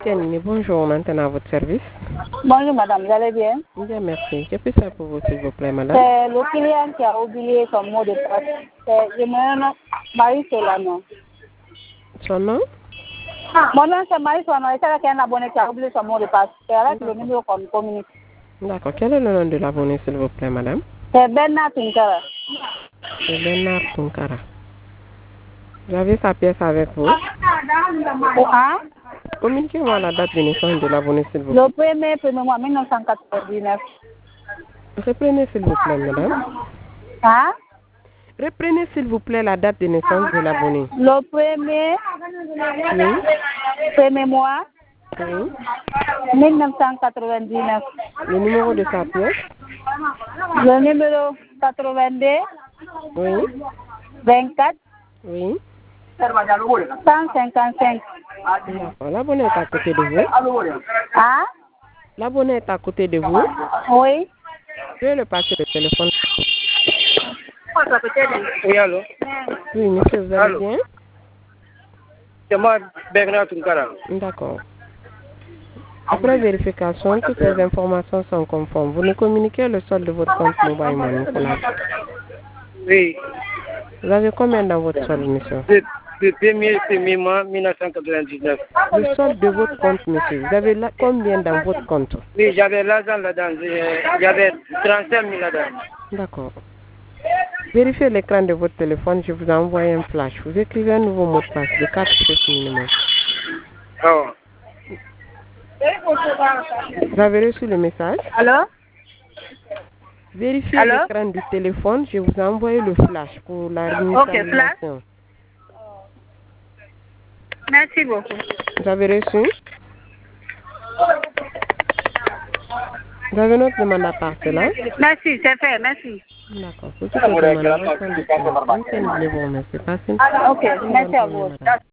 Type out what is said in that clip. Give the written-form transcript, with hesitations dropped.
Tiens, bonjour, maintenant à votre service. Bonjour madame, vous allez bien? Bien, merci. Que puis-je faire pour vous, s'il vous plaît, madame? C'est le client qui a oublié son mot de passe. Je me nomme Marie Solano. Son nom? Mon nom c'est Marie Solano et c'est là qu'il y a un abonné qui a oublié son mot de passe. C'est avec le numéro qu'on communique. D'accord. Quel est le nom de l'abonné, s'il vous plaît, madame? C'est Bernard Tunkara. C'est Bernard Tunkara. Vous avez sa pièce avec vous? Hein? Communiquez-moi la date de naissance de l'abonné, s'il vous plaît. Le premier mois 1999. Reprenez, s'il vous plaît, madame. Hein? Reprenez, s'il vous plaît, la date de naissance de l'abonné. Le premier mois Oui. 1999. Le numéro de sa pièce? Le numéro 82 Oui. 24 Oui. 155. D'accord. L'abonné est à côté de vous? Hein? L'abonné est à côté de vous? Oui. Je vais le passer le téléphone. Oui, allô? Oui, monsieur, vous allez bien? C'est moi, Bernard Tunkara. D'accord. Après vérification, toutes les informations sont conformes. Vous nous communiquez le solde de votre compte Mobile Money pour la... Oui. Vous avez combien dans votre solde, monsieur? Le premier mois 1999. Le solde de votre compte, monsieur. Vous avez combien dans votre compte? Oui, j'avais l'argent là-dedans. J'avais 35 000 là-dedans. D'accord. Vérifiez l'écran de votre téléphone. Je vous ai envoyé un flash. Vous écrivez un nouveau mot de passe de 4 chiffres minimum. Oh. Vous avez reçu le message? Allô? Vérifiez l'écran du téléphone. Je vous ai envoyé le flash pour la réinitialisation. Ok, flash. Merci beaucoup. Vous avez reçu? Vous avez notre demande à part cela? Merci, c'est fait, merci. D'accord. Pour toutes les demandes, vous remercie. Passez une Ok, merci à vous.